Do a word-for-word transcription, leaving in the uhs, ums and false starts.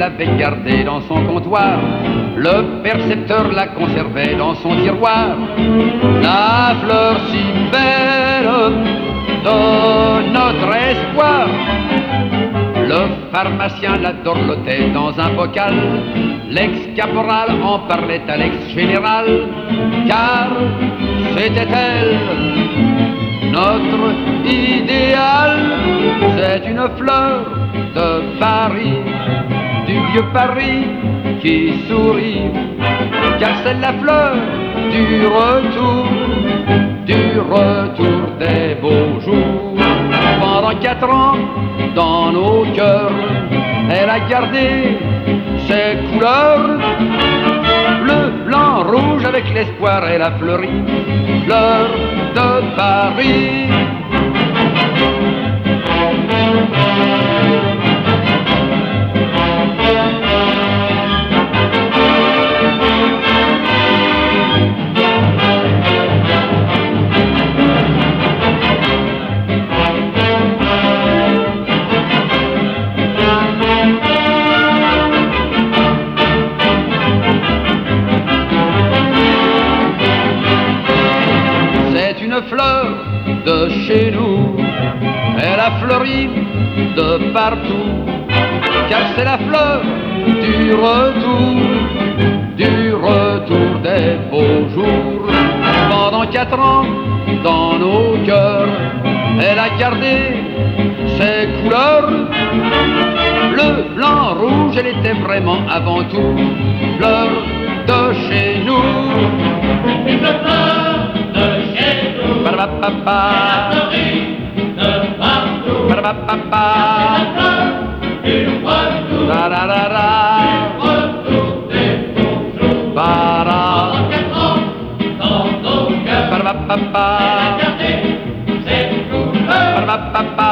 l'avait gardée dans son comptoir. Le percepteur la conservait dans son tiroir. La fleur si belle de notre espoir. Le pharmacien la dorlotait dans un bocal. L'ex-caporal en parlait à l'ex-général, car c'était elle, notre idéal. C'est une fleur de Paris, du vieux Paris qui sourit, car c'est la fleur du retour, du retour des beaux jours. Pendant quatre ans, dans nos cœurs, elle a gardé ses couleurs. Bleu, blanc, rouge, avec l'espoir, elle a fleuri, fleur de Paris. Une fleur de chez nous, elle a fleuri de partout, car c'est la fleur du retour, du retour des beaux jours. Pendant quatre ans, dans nos cœurs, elle a gardé ses couleurs. Bleu, blanc, rouge, elle était vraiment avant tout fleur de chez nous. Une fleur de chez nous, Ba-da-ba-ba-ba. elle a fleuri de partout. Ba-da-ba-ba-ba. C'est la fleur du retour, Da-da-da-da. du retour des beaux jours. Ba-da. Pendant quatre ans, dans nos cœurs, Ba-da-ba-ba-ba. elle a gardé ses couleurs. Ba-da-ba-ba-ba.